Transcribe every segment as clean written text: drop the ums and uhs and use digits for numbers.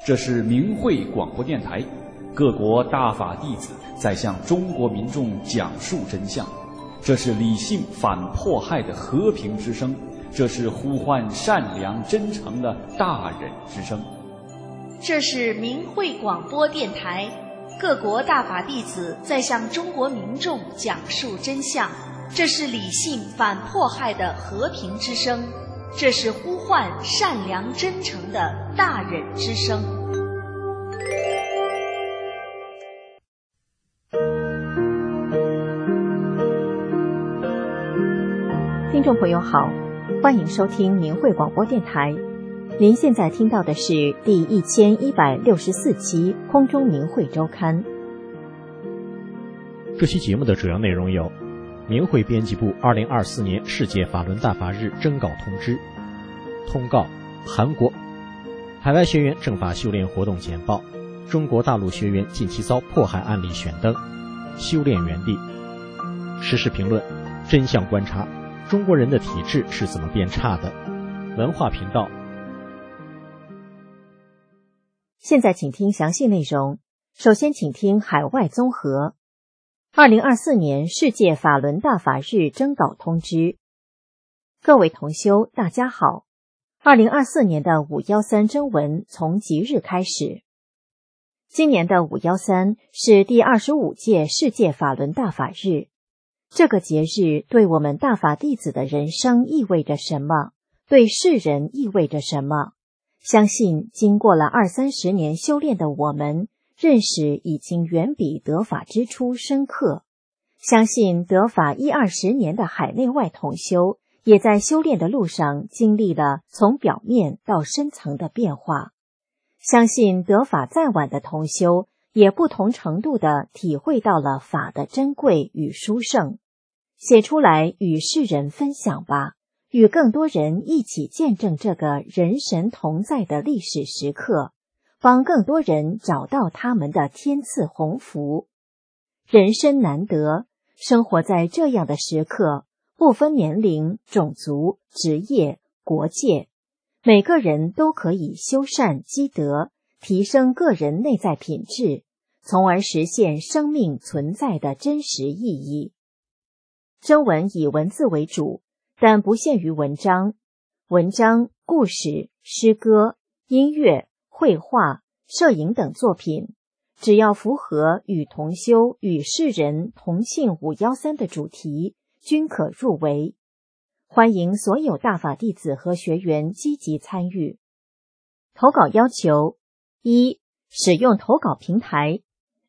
这是明慧广播电台，各国大法弟子在向中国民众讲述真相。这是理性反迫害的和平之声，这是呼唤善良真诚的大忍之声。 这是明慧广播电台，各国大法弟子在向中国民众讲述真相。这是理性反迫害的和平之声，这是呼唤善良真诚的大忍之声。 听众朋友好，欢迎收听明慧广播电台。您现在听到的是第1164期空中明慧周刊。 这期节目的主要内容有：明慧编辑部2024年世界法轮大法日征稿通知，通告韩国海外学员正法修炼活动简报，中国大陆学员近期遭迫害案例选登，修炼园地，时事评论，真相观察，中国人的体质是怎么变差的，文化频道。 现在请听详细内容。首先请听海外综合。2024年世界法轮大法日征稿通知。各位同修，大家好。2024年的513征文从即日开始。今年的513是第25届世界法轮大法日。这个节日对我们大法弟子的人生意味着什么？对世人意味着什么？相信经过了20-30年修炼的我们，认识已经远比得法之初深刻。相信得法10-20年的海内外同修，也在修炼的路上经历了从表面到深层的变化。相信得法再晚的同修，也不同程度地体会到了法的珍贵与殊胜。写出来与世人分享吧，与更多人一起见证这个人神同在的历史时刻，帮更多人找到他们的天赐鸿福。人生难得，生活在这样的时刻，不分年龄、种族、职业、国界，每个人都可以修善积德，提升个人内在品质，从而实现生命存在的真实意义。征文以文字为主，但不限于文章、故事、诗歌、音乐、绘画、摄影等作品，只要符合与同修与世人同庆513的主题，均可入围。欢迎所有大法弟子和学员积极参与。投稿要求： 1. 使用投稿平台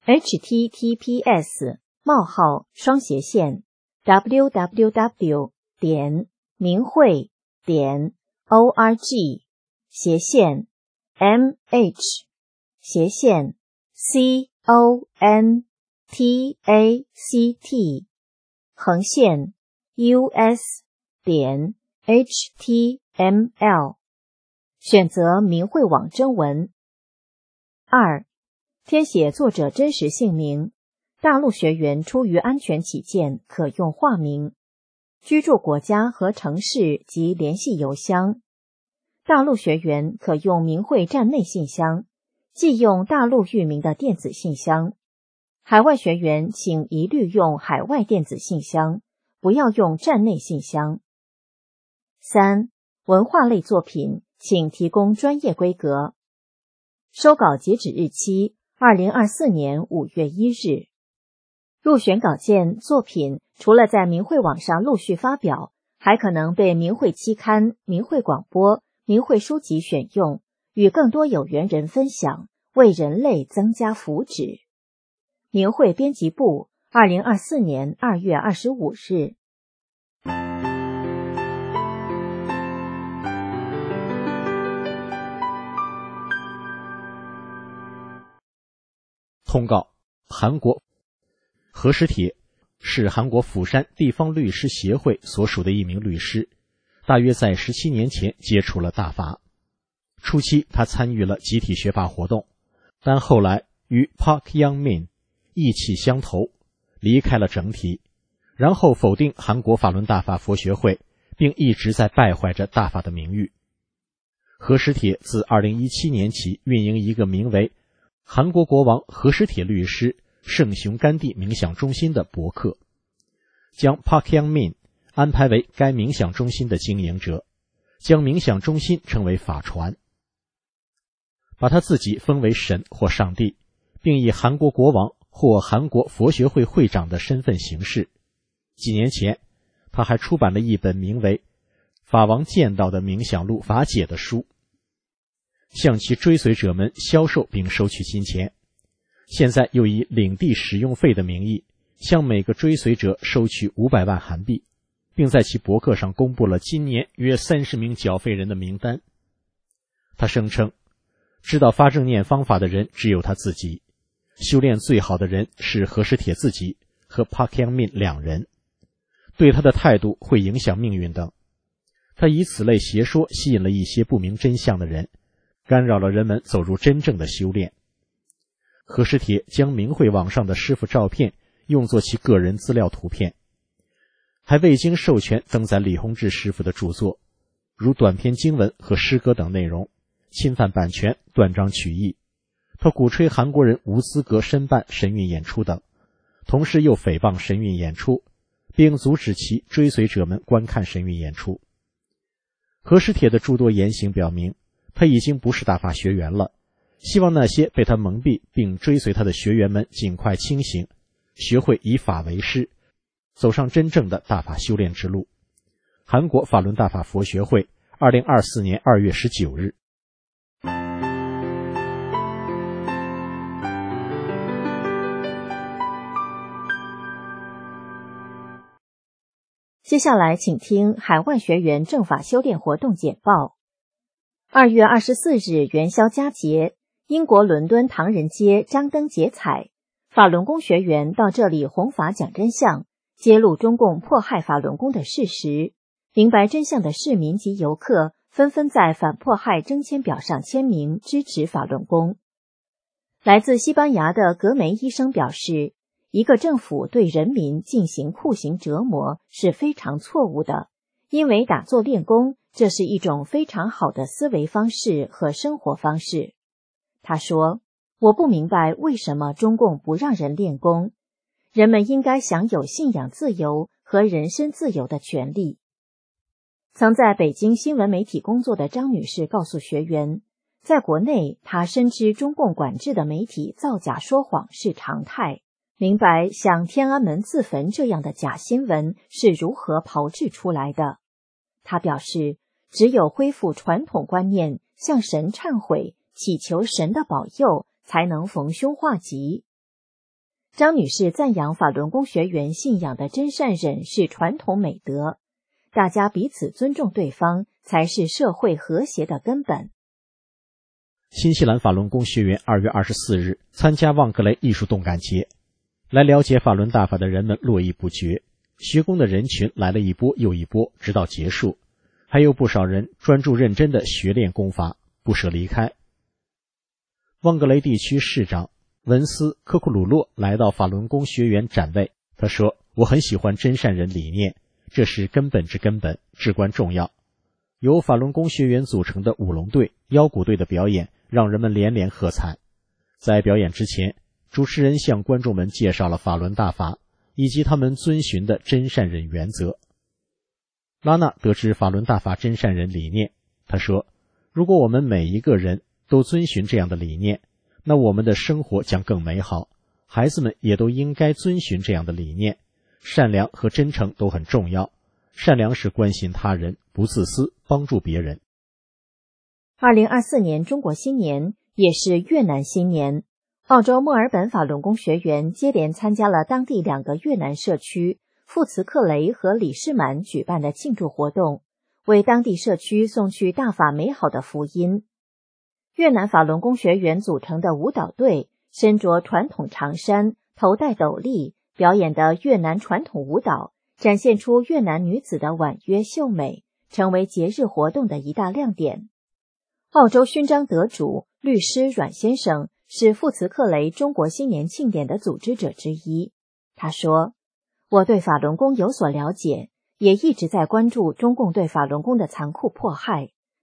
https://www.明慧.org/contact/us.html 选择明慧网征文。2. 填写作者真实姓名，大陆学员出于安全起见可用化名，居住国家和城市及联系邮箱。大陆学员可用明慧站内信箱，即用大陆域名的电子信箱。海外学员请一律用海外电子信箱，不要用站内信箱。3. 文化类作品请提供专业规格。收稿截止日期2024年5月1日。入选稿件作品除了在明慧网上陆续发表，还可能被明慧期刊、明慧广播、明慧书籍选用，与更多有缘人分享，为人类增加福祉。明慧编辑部2024年2月25日。 通告韩国何时铁是韩国釜山地方律师协会所属的一名律师，大约在17年前接触了大法。初期他参与了集体学法活动，但后来与 Park Young-min 意气相投，离开了整体，然后否定韩国法轮大法佛学会，并一直在败坏着大法的名誉。 何时铁自2017年起运营一个名为韩国国王何时铁律师圣雄甘地冥想中心的博客，将 Park Young-min 安排为该冥想中心的经营者，将冥想中心称为法传，把他自己封为神或上帝，并以韩国国王或韩国佛学会会长的身份行事。几年前，他还出版了一本名为《法王见到的冥想录法解》的书，向其追随者们销售并收取金钱。现在又以领地使用费的名义，向每个追随者收取500万韩币，并在其博客上公布了今年约30名缴费人的名单。他声称，知道发正念方法的人只有他自己，修炼最好的人是何时铁自己和 Park Young-min 2人，对他的态度会影响命运等。他以此类邪说吸引了一些不明真相的人，干扰了人们走入真正的修炼。何时铁将明慧网上的师傅照片用作其个人资料图片，还未经授权登载李洪志师傅的著作，如短篇经文和诗歌等内容，侵犯版权，断章取义。他鼓吹韩国人无资格申办神韵演出等，同时又诽谤神韵演出，并阻止其追随者们观看神韵演出。何时铁的诸多言行表明，他已经不是大法学员了，希望那些被他蒙蔽并追随他的学员们尽快清醒，学会以法为师，走上真正的大法修炼之路。韩国法轮大法佛学会2024年2月19日。 接下来请听海外学员正法修炼活动简报。2月24日元宵佳节，英国伦敦唐人街张灯结彩，法轮功学员到这里弘法讲真相，揭露中共迫害法轮功的事实。明白真相的市民及游客纷纷在反迫害征签表上签名，支持法轮功。来自西班牙的格梅医生表示，一个政府对人民进行酷刑折磨是非常错误的，因为打坐练功，这是一种非常好的思维方式和生活方式。他说，我不明白为什么中共不让人练功，人们应该享有信仰自由和人身自由的权利。曾在北京新闻媒体工作的张女士告诉学员，在国内她深知中共管制的媒体造假说谎是常态，明白像天安门自焚这样的假新闻是如何炮制出来的。他表示，只有恢复传统观念，向神忏悔，祈求神的保佑，才能逢凶化吉。张女士赞扬法轮功学员信仰的真善忍是传统美德，大家彼此尊重对方，才是社会和谐的根本。 新西兰法轮功学员2月24日参加旺格雷艺术动感节，来了解法轮大法的人们络绎不绝，学功的人群来了一波又一波，直到结束，还有不少人专注认真的学练功法，不舍离开。旺格雷地区市长文斯科库鲁洛来到法轮功学员展位，他说，我很喜欢真善忍理念，这是根本之根本，至关重要。由法轮功学员组成的舞龙队、腰鼓队的表演让人们连连喝彩。在表演之前，主持人向观众们介绍了法轮大法以及他们遵循的真善忍原则。拉纳得知法轮大法真善忍理念，他说，如果我们每一个人都遵循这样的理念，那我们的生活将更美好，孩子们也都应该遵循这样的理念。善良和真诚都很重要，善良是关心他人，不自私，帮助别人。 2024年中国新年也是越南新年，澳洲墨尔本法轮功学员接连参加了当地2个越南社区富茨克雷和里士满举办的庆祝活动，为当地社区送去大法美好的福音。越南法轮功学员组成的舞蹈队身着传统长衫，头戴斗笠，表演的越南传统舞蹈展现出越南女子的婉约秀美，成为节日活动的一大亮点。澳洲勋章得主律师阮先生是富茨克雷中国新年庆典的组织者之一。他说，我对法轮功有所了解，也一直在关注中共对法轮功的残酷迫害，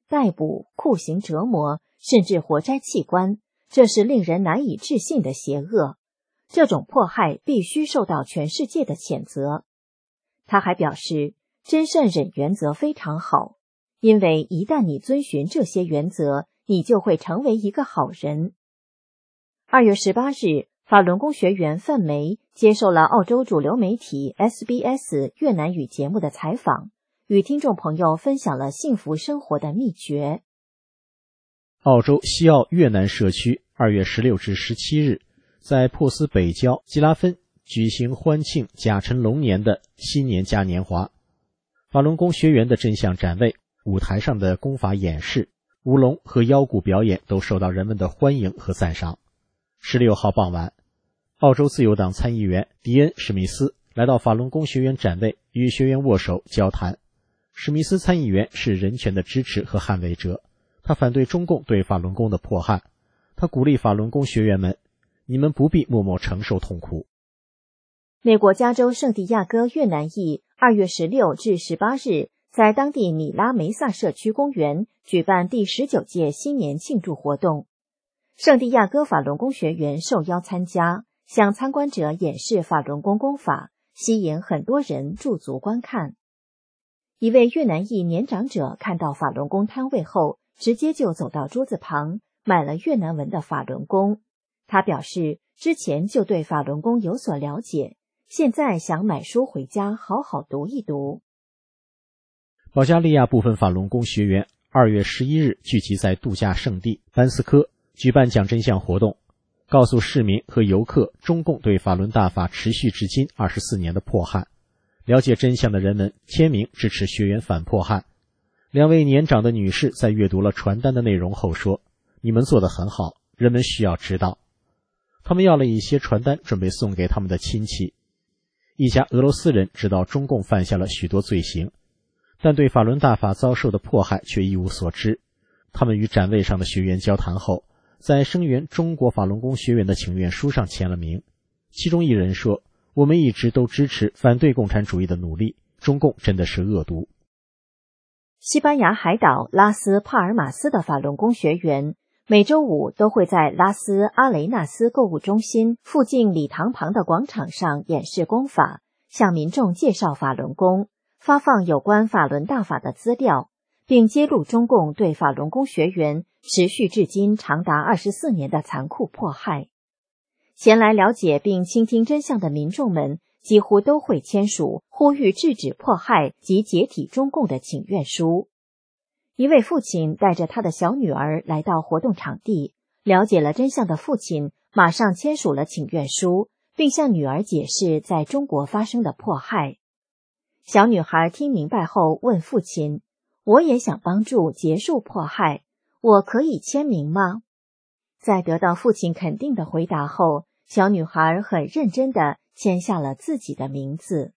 逮捕、酷刑折磨，甚至活摘器官，这是令人难以置信的邪恶。这种迫害必须受到全世界的谴责。他还表示，真善忍原则非常好，因为一旦你遵循这些原则，你就会成为一个好人。2月18日，法轮功学员范梅接受了澳洲主流媒体 SBS 越南语节目的采访，与听众朋友分享了幸福生活的秘诀。 澳洲西澳越南社区2月16至17日，在珀斯北郊基拉芬举行欢庆甲辰龙年的新年嘉年华。法轮功学员的真相展位、舞台上的功法演示、舞龙和腰鼓表演都受到人们的欢迎和赞赏。16号傍晚，澳洲自由党参议员迪恩·史密斯来到法轮功学员展位，与学员握手交谈。史密斯参议员是人权的支持和捍卫者，他反对中共对法轮功的迫害。他鼓励法轮功学员们，你们不必默默承受痛苦。 美国加州圣地亚哥越南裔2月16至18日在当地米拉梅萨社区公园举办第19届新年庆祝活动。圣地亚哥法轮功学员受邀参加，向参观者演示法轮功功法，吸引很多人驻足观看。一位越南裔年长者看到法轮功摊位后，直接就走到桌子旁，买了越南文的法轮功。他表示，之前就对法轮功有所了解，现在想买书回家好好读一读。 保加利亚部分法轮功学员2月11日聚集在度假胜地班斯科，举办讲真相活动，告诉市民和游客中共对法轮大法持续至今24年的迫害。了解真相的人们签名支持学员反迫害。2位年长的女士在阅读了传单的内容后说，你们做得很好，人们需要知道。他们要了一些传单准备送给他们的亲戚。一家俄罗斯人知道中共犯下了许多罪行，但对法轮大法遭受的迫害却一无所知。他们与展位上的学员交谈后，在声援中国法轮功学员的请愿书上签了名。其中一人说，我们一直都支持反对共产主义的努力，中共真的是恶毒。 西班牙海岛拉斯帕尔马斯的法轮功学员每周五都会在拉斯阿雷纳斯购物中心附近礼堂旁的广场上演示功法，向民众介绍法轮功，发放有关法轮大法的资料，并揭露中共对法轮功学员持续至今长达24年的残酷迫害。前来了解并倾听真相的民众们几乎都会签署呼吁制止迫害及解体中共的请愿书。一位父亲带着他的小女儿来到活动场地，了解了真相的父亲马上签署了请愿书，并向女儿解释在中国发生的迫害。小女孩听明白后问父亲，我也想帮助结束迫害，我可以签名吗？在得到父亲肯定的回答后，小女孩很认真地签下了自己的名字。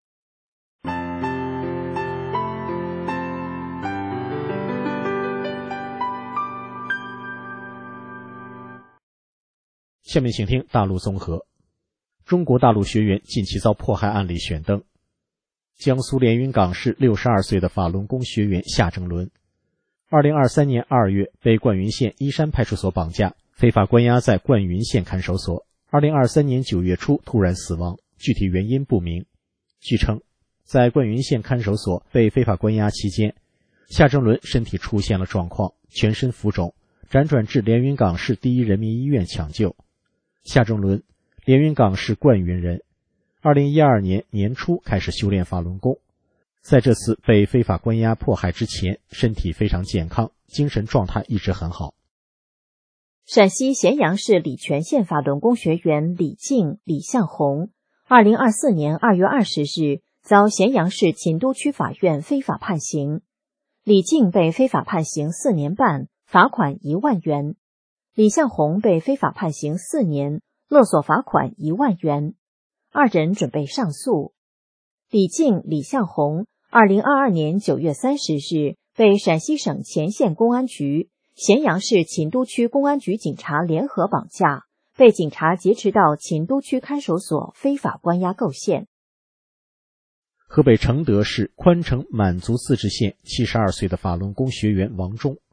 下面请听大陆综合。中国大陆学员近期遭迫害案例选登。江苏连云港市62岁的法轮功学员夏正伦，2023年2月被灌云县依山派出所绑架，非法关押在灌云县看守所。2023年9月初突然死亡，具体原因不明。据称，在灌云县看守所被非法关押期间，夏正伦身体出现了状况，全身浮肿，辗转至连云港市第一人民医院抢救。夏正伦，连云港市灌云人，2012年年初开始修炼法轮功，在这次被非法关押迫害之前，身体非常健康，精神状态一直很好。 陕西咸阳市礼泉县法轮功学员李静、李向红，2024年2月20日遭咸阳市秦都区法院非法判刑。李静被非法判刑4年半，罚款1万元；李向红被非法判刑4年，勒索罚款1万元。二人准备上诉。李静、李向红2022年9月30日被陕西省乾县公安局、咸阳市秦都区公安局警察联合绑架，被警察劫持到秦都区看守所非法关押构陷。 河北承德市宽城满族自治县72岁的法轮功学员王忠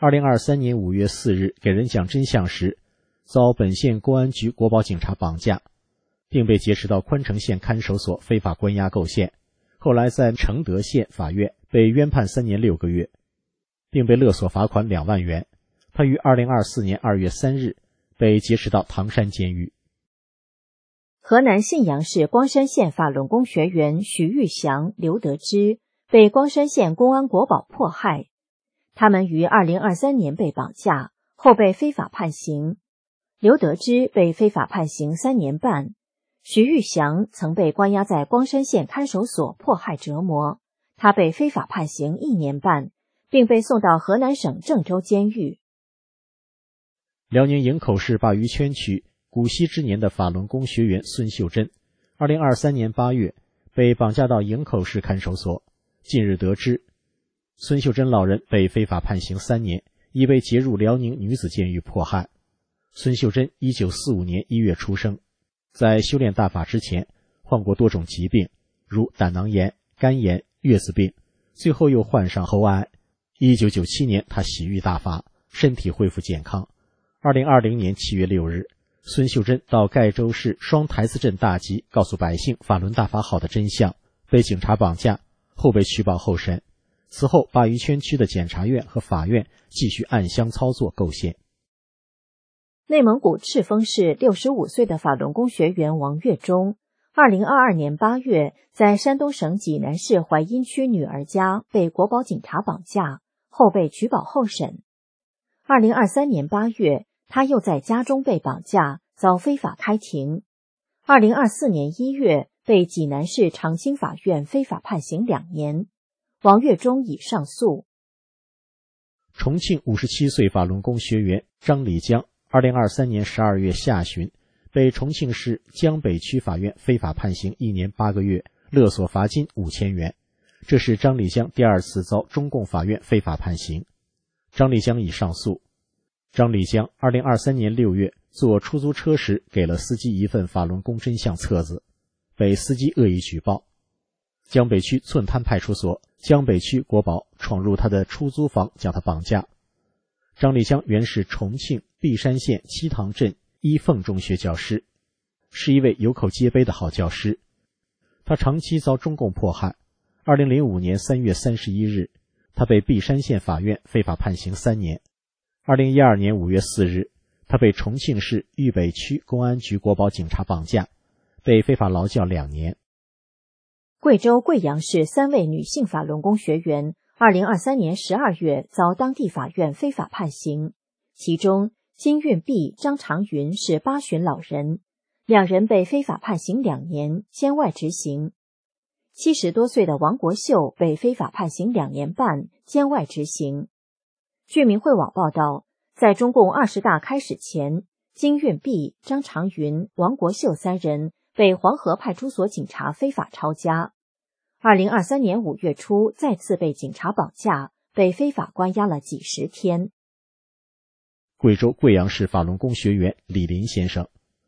2023年5月4日给人讲真相时，遭本县公安局国保警察绑架，并被劫持到宽城县看守所非法关押构陷，后来在承德县法院被冤判3年6个月，并被勒索罚款2万元。他于2024年2月3日被劫持到唐山监狱。 河南信阳市光山县法轮功学员许玉祥、刘德之被光山县公安国保迫害，他们于2023年被绑架，后被非法判刑。刘德之被非法判刑3年半，许玉祥曾被关押在光山县看守所迫害折磨，他被非法判刑1年半，并被送到河南省郑州监狱。 辽宁营口市鲅鱼圈区古稀之年的法轮功学员孙秀珍，2023年8月被绑架到营口市看守所。近日得知，孙秀珍老人被非法判刑3年，已被劫入辽宁女子监狱迫害。孙秀珍1945年1月出生，在修炼大法之前患过多种疾病，如胆囊炎、肝炎、月子病，最后又患上喉癌。1997年他洗浴大法，身体恢复健康。2020年7月6日，孙秀珍到盖州市双台子镇大集告诉百姓法轮大法好的真相，被警察绑架，后被取保候审。此后鲅鱼圈区的检察院和法院继续暗箱操作构陷。 内蒙古赤峰市65岁的法轮功学员王月忠2022年8月在山东省济南市淮阴区女儿家被国保警察绑架，后被取保候审。2023年8月他又在家中被绑架，遭非法开庭。2024年1月被济南市长兴法院非法判刑2年。王月忠已上诉。 重庆57岁法轮功学员张礼江2023年12月下旬被重庆市江北区法院非法判刑1年8个月，勒索罚金5000元。这是张礼江第2次遭中共法院非法判刑。张礼江已上诉。张礼江2023年6月坐出租车时给了司机一份法轮功真相册子，被司机恶意举报。江北区寸滩派出所、江北区国保闯入他的出租房将他绑架。张礼江原是重庆璧山县七塘镇一凤中学教师，是一位有口皆碑的好教师。他长期遭中共迫害。2005年3月31日，他被璧山县法院非法判刑3年。2012年5月4日，他被重庆市渝北区公安局国保警察绑架，被非法劳教2年。 贵州贵阳市3位女性法轮功学员2023年12月遭当地法院非法判刑，其中金运碧、张长云是8旬老人，2人被非法判刑2年，监外执行。70多岁的王国秀被非法判刑2年半，监外执行。据明慧网报道，在中共20大开始前，金运碧、张长云、王国秀3人被黄河派出所警察非法抄家。2023年5月初再次被警察绑架，被非法关押了几十天。 贵州贵阳市法轮功学员李林先生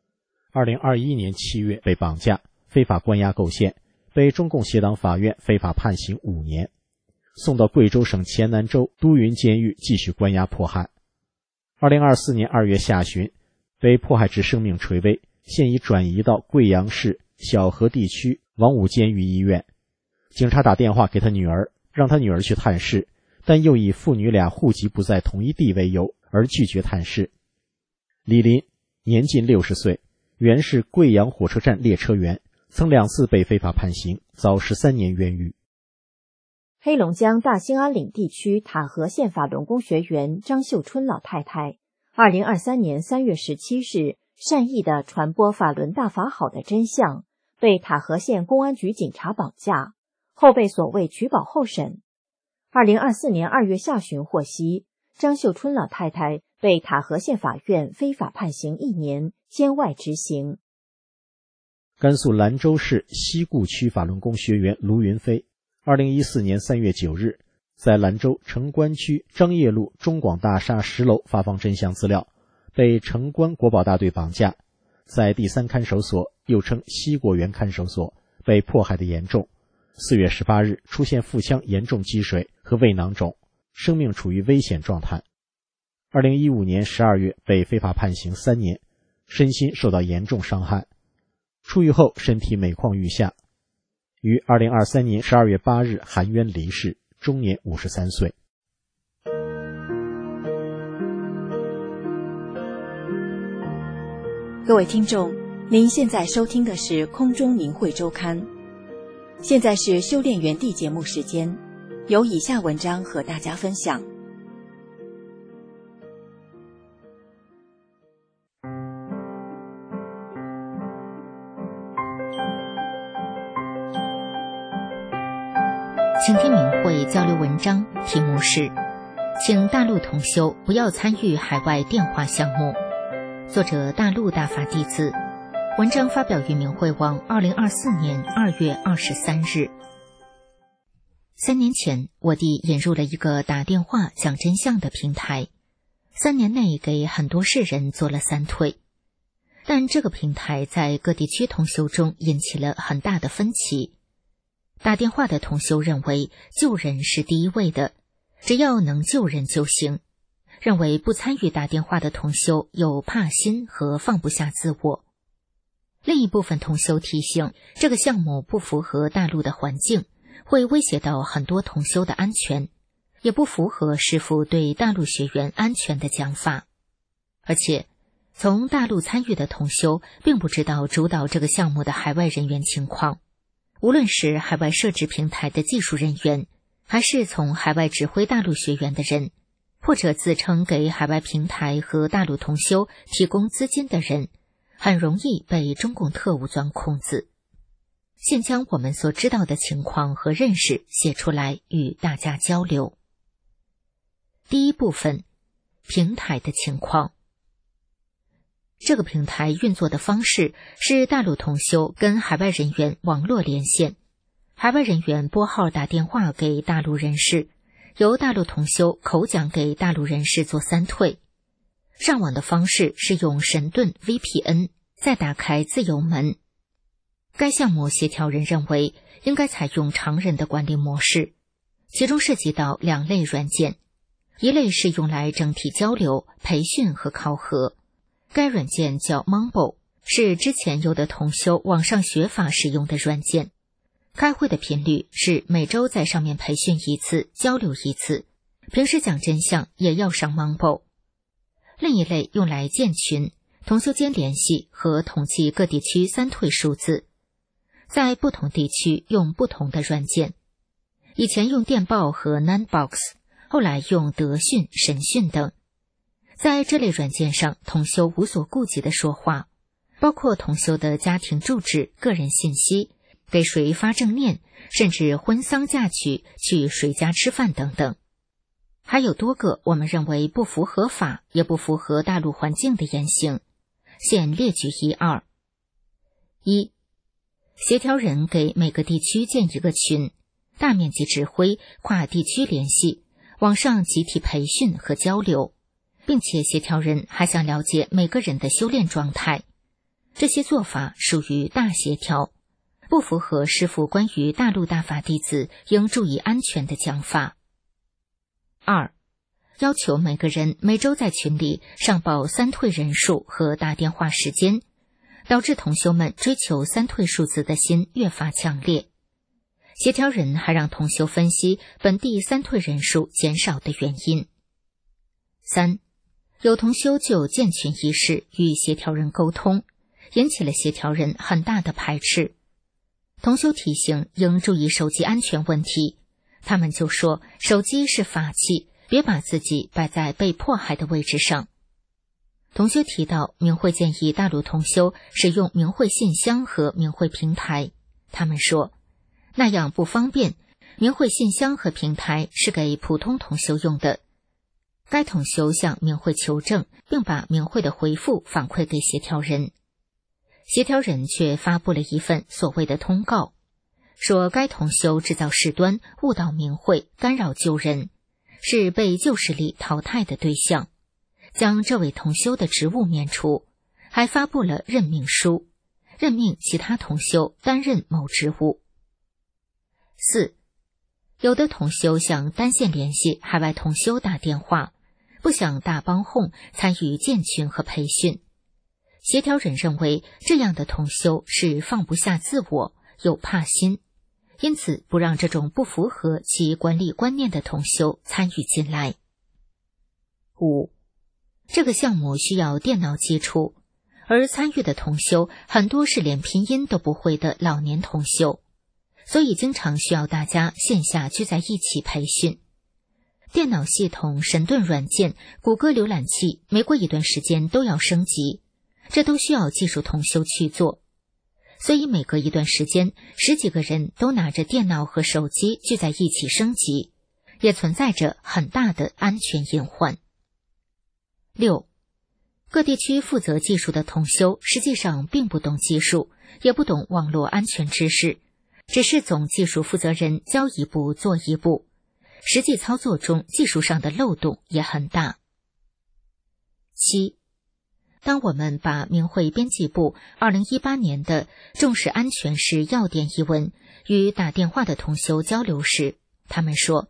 2021年7月被绑架，非法关押构陷，被中共协党法院非法判刑5年，送到贵州省黔南州都匀监狱继续关押迫害。2024年2月下旬，被迫害致生命垂危，现已转移到贵阳市小河地区王武监狱医院。警察打电话给他女儿，让他女儿去探视，但又以父女俩户籍不在同一地为由而拒绝探视。李林年近60岁，原是贵阳火车站列车员，曾2次被非法判刑，遭13年冤狱。 黑龙江大兴安岭地区塔河县法轮功学员张秀春老太太2023年3月17日善意地传播法轮大法好的真相，被塔河县公安局警察绑架，后被所谓取保候审。2024年2月下旬获悉，张秀春老太太被塔河县法院非法判刑1年，监外执行。 甘肃兰州市西固区法轮功学员卢云飞2014年3月9日在兰州城关区张掖路中广大厦10楼发放真相资料，被城关国保大队绑架，在第3看守所又称西果园看守所被迫害的严重。4月18日出现腹腔严重积水和胃囊肿，生命处于危险状态。 2015年12月被非法判刑3年，身心受到严重伤害。出狱后身体每况愈下，于2023年12月8日含冤离世，终年53岁。 各位听众，您现在收听的是空中明慧周刊。现在是修炼园地节目时间，有以下文章和大家分享。 请听明慧交流文章，题目是请大陆同修不要参与海外电话项目，作者大陆大法弟子，文章发表于明慧网2024年2月23日。3年前，我弟引入了一个打电话讲真相的平台，3年内给很多世人做了3退，但这个平台在各地区同修中引起了很大的分歧。打电话的同修认为救人是第一位的，只要能救人就行，认为不参与打电话的同修有怕心和放不下自我。另一部分同修提醒，这个项目不符合大陆的环境，会威胁到很多同修的安全，也不符合师父对大陆学员安全的讲法。而且从大陆参与的同修并不知道主导这个项目的海外人员情况，无论是海外设置平台的技术人员，还是从海外指挥大陆学员的人，或者自称给海外平台和大陆同修提供资金的人，很容易被中共特务钻空子。现将我们所知道的情况和认识写出来与大家交流。第一部分，平台的情况。这个平台运作的方式是大陆同修跟海外人员网络连线，海外人员拨号打电话给大陆人士，由大陆同修口讲给大陆人士做3退。上网的方式是用神盾 VPN， 再打开自由门。该项目协调人认为应该采用常人的管理模式，其中涉及到2类软件，一类是用来整体交流、培训和考核。该软件叫 Mumble， 是之前有的同修网上学法使用的软件。开会的频率是每周在上面培训1次，交流1次，平时讲真相也要上 Mumble。另一类用来建群，同修间联系和统计各地区3退数字，在不同地区用不同的软件。以前用电报和 Nanbox， 后来用德讯、神讯等。在这类软件上，同修无所顾忌地说话，包括同修的家庭住址、个人信息，给谁发正念，甚至婚丧嫁娶、去谁家吃饭等等。还有多个我们认为不符合法，也不符合大陆环境的言行，现列举1、2。1、协调人给每个地区建一个群，大面积指挥，跨地区联系，网上集体培训和交流，并且协调人还想了解每个人的修炼状态。这些做法属于大协调，不符合师父关于大陆大法弟子应注意安全的讲法。2、要求每个人每周在群里上报3退人数和打电话时间，导致同修们追求3退数字的心越发强烈。协调人还让同修分析本地3退人数减少的原因。3、有同修就建群一事与协调人沟通，引起了协调人很大的排斥。同修提醒应注意手机安全问题，他们就说手机是法器，别把自己摆在被迫害的位置上。同修提到明慧建议大陆同修使用明慧信箱和明慧平台，他们说那样不方便，明慧信箱和平台是给普通同修用的。该同修向明慧求证，并把明慧的回复反馈给协调人。协调人却发布了一份所谓的通告，说该同修制造事端，误导明慧，干扰救人，是被旧势力淘汰的对象，将这位同修的职务免除，还发布了任命书，任命其他同修担任某职务。4、有的同修向单线联系海外同修打电话， 不想大帮哄参与建群和培训。协调人认为这样的同修是放不下自我，有怕心，因此不让这种不符合其管理观念的同修参与进来。5. 这个项目需要电脑基础，而参与的同修很多是连拼音都不会的老年同修，所以经常需要大家线下聚在一起培训。电脑系统、神盾软件、谷歌浏览器每过一段时间都要升级，这都需要技术同修去做。所以每隔一段时间10几个人都拿着电脑和手机聚在一起升级，也存在着很大的安全隐患。6. 各地区负责技术的同修实际上并不懂技术，也不懂网络安全知识，只是总技术负责人教一步做一步，实际操作中技术上的漏洞也很大。7. 当我们把明慧编辑部2018年的重视安全是要点一文与打电话的同修交流时，他们说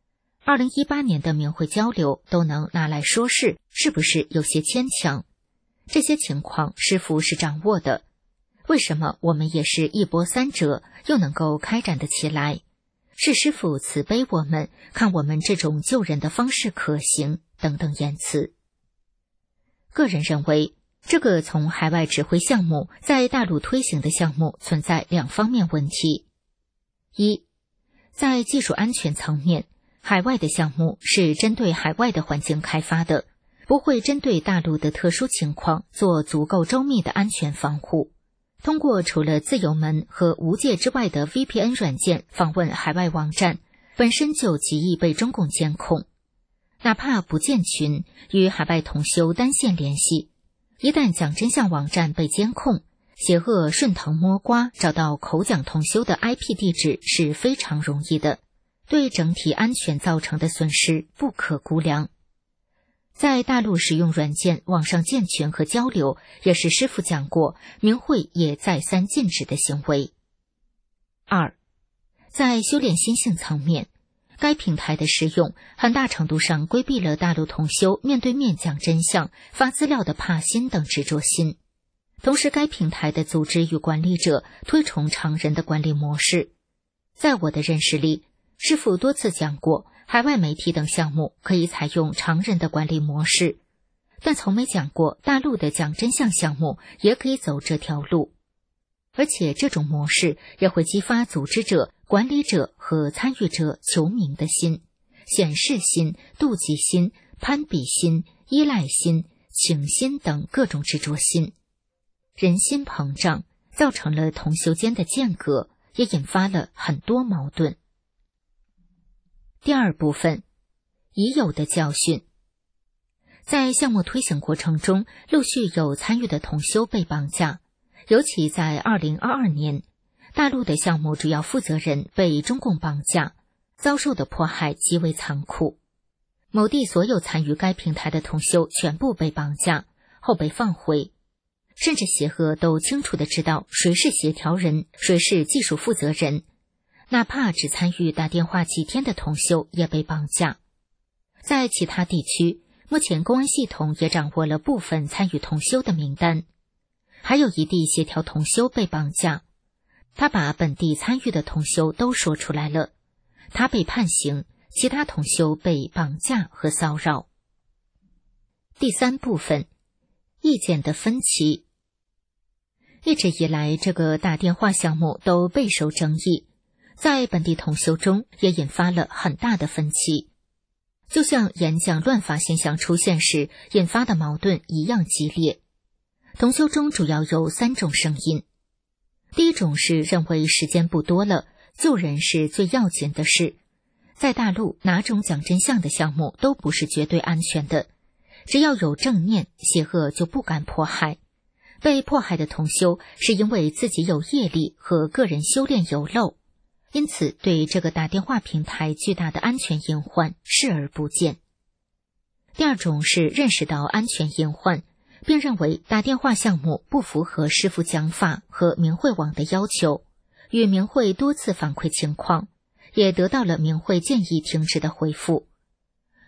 2018年的明慧交流都能拿来说事，是不是有些牵强？这些情况师父是掌握的，为什么我们也是一波三折又能够开展得起来？是师父慈悲我们，看我们这种救人的方式可行等等言辞。个人认为，这个从海外指挥项目在大陆推行的项目存在2方面问题。1. 在技术安全层面，海外的项目是针对海外的环境开发的，不会针对大陆的特殊情况做足够周密的安全防护。通过除了自由门和无界之外的 VPN 软件访问海外网站，本身就极易被中共监控。哪怕不建群，与海外同修单线联系，一旦讲真相网站被监控，邪恶顺藤摸瓜找到口讲同修的 IP 地址是非常容易的，对整体安全造成的损失不可估量。在大陆使用软件网上建群和交流，也是师父讲过，明慧也再三禁止的行为。2. 在修炼心性层面，该平台的使用很大程度上规避了大陆同修面对面讲真相、发资料的怕心等执着心。同时，该平台的组织与管理者推崇常人的管理模式。在我的认识里，师父多次讲过，海外媒体等项目可以采用常人的管理模式，但从没讲过大陆的讲真相项目也可以走这条路。而且这种模式也会激发组织者、管理者和参与者求名的心、显示心、妒忌心、攀比心、依赖心、情心等各种执着心。人心膨胀，造成了同修间的间隔，也引发了很多矛盾。第2部分，已有的教训。在项目推行过程中，陆续有参与的同修被绑架，尤其在2022年，大陆的项目主要负责人被中共绑架，遭受的迫害极为残酷。某地所有参与该平台的同修全部被绑架，后被放回，甚至协和都清楚地知道谁是协调人，谁是技术负责人，哪怕只参与打电话几天的同修也被绑架。在其他地区，目前公安系统也掌握了部分参与同修的名单。还有一地协调同修被绑架，他把本地参与的同修都说出来了，他被判刑，其他同修被绑架和骚扰。第3部分，意见的分歧。一直以来，这个打电话项目都备受争议，在本地同修中也引发了很大的分歧，就像演讲乱发现象出现时引发的矛盾一样激烈。同修中主要有3种声音。第一种是认为时间不多了，救人是最要紧的事。在大陆，哪种讲真相的项目都不是绝对安全的，只要有正念，邪恶就不敢迫害。被迫害的同修是因为自己有业力和个人修炼有漏，因此对这个打电话平台巨大的安全隐患视而不见。第二种是认识到安全隐患，并认为打电话项目不符合师父讲法和明慧网的要求，与明慧多次反馈情况，也得到了明慧建议停止的回复。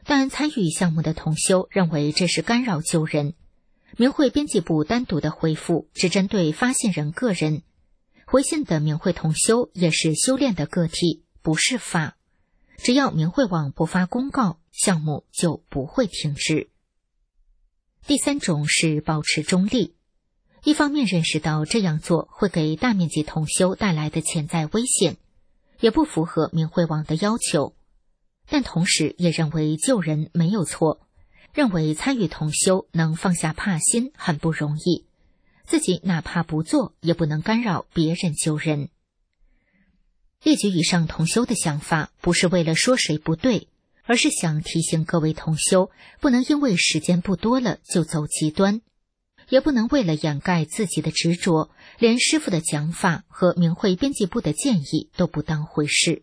但参与项目的同修认为这是干扰救人。明会编辑部单独的回复只针对发信人个人，回信的明会同修也是修炼的个体，不是法。只要明会网不发公告，项目就不会停止。第三种是保持中立，一方面认识到这样做会给大面积同修带来的潜在危险，也不符合明会网的要求，但同时也认为救人没有错，认为参与同修能放下怕心很不容易，自己哪怕不做也不能干扰别人救人。列举以上同修的想法不是为了说谁不对，而是想提醒各位同修，不能因为时间不多了就走极端，也不能为了掩盖自己的执着，连师父的讲法和明会编辑部的建议都不当回事。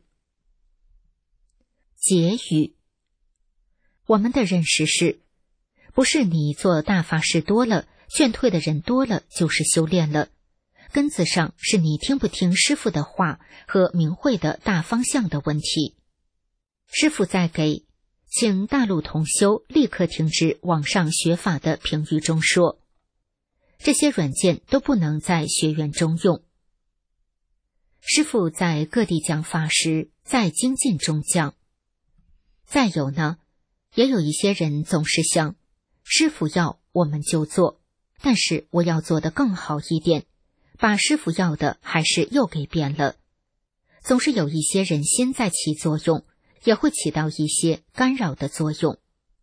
结语，我们的认识是，不是你做大法事多了，劝退的人多了就是修炼了，根子上是你听不听师父的话和明会的大方向的问题。师父在给请大陆同修立刻停止网上学法的评语中说，这些软件都不能在学院中用。师父在各地讲法时在精进中讲。再有呢，也有一些人总是想，师父要我们就做，但是我要做得更好一点，把师父要的还是又给变了。总是有一些人心在起作用，也会起到一些干扰的作用。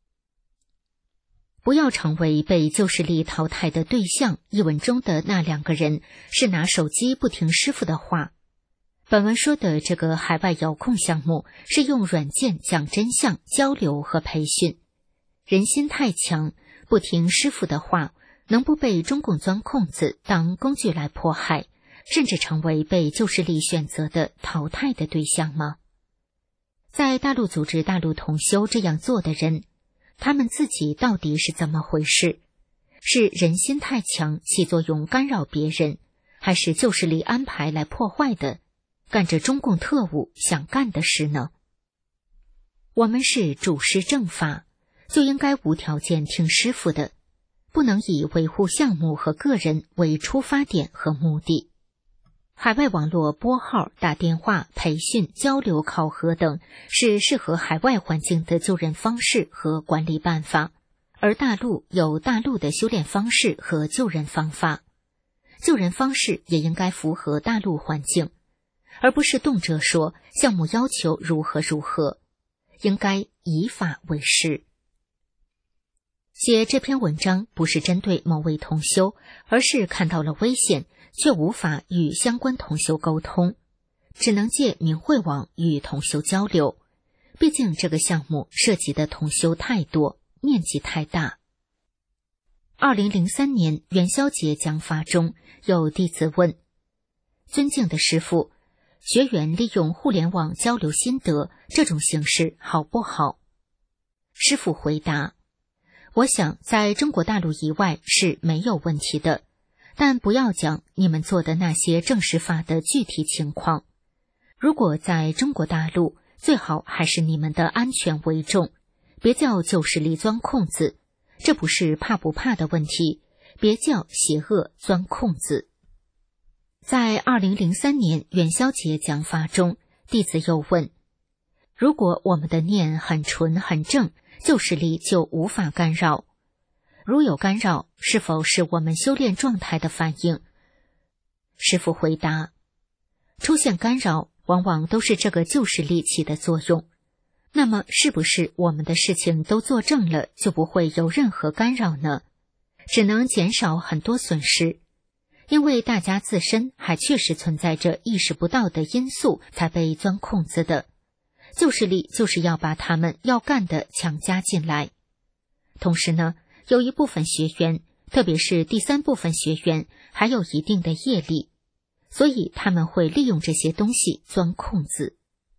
不要成为被旧势力淘汰的对象。一文中的那2个人是拿手机不听师父的话。本文说的这个海外遥控项目是用软件讲真相、交流和培训。人心太强，不听师父的话，能不被中共钻空子当工具来迫害，甚至成为被旧势力选择的淘汰的对象吗？在大陆组织大陆同修这样做的人，他们自己到底是怎么回事？是人心太强，起作用干扰别人，还是旧势力安排来破坏的，干着中共特务想干的事呢？我们是主师正法，就应该无条件听师父的，不能以维护项目和个人为出发点和目的。海外网络拨号、打电话、培训、交流、考核等是适合海外环境的救人方式和管理办法，而大陆有大陆的修炼方式和救人方法，救人方式也应该符合大陆环境，而不是动辄说项目要求如何如何，应该以法为师。写这篇文章不是针对某位同修，而是看到了危险，却无法与相关同修沟通，只能借明会网与同修交流。毕竟这个项目涉及的同修太多，面积太大。2003年元宵节讲法中，有弟子问：尊敬的师父，学员利用互联网交流心得，这种形式好不好？师父回答：我想在中国大陆以外是没有问题的，但不要讲你们做的那些证实法的具体情况。如果在中国大陆，最好还是你们的安全为重，别叫旧势力钻空子，这不是怕不怕的问题，别叫邪恶钻空子。在2003年元宵节讲法中，弟子又问：如果我们的念很纯很正，旧势力就无法干扰，如有干扰，是否是我们修炼状态的反应？师父回答：出现干扰往往都是这个旧势力起的作用，那么是不是我们的事情都做正了，就不会有任何干扰呢？只能减少很多损失，因为大家自身还确实存在着意识不到的因素，才被钻空子的。旧势力就是要把他们要干的强加进来。同时呢，有一部分学员，特别是第3部分学员，还有一定的业力，所以他们会利用这些东西钻空子。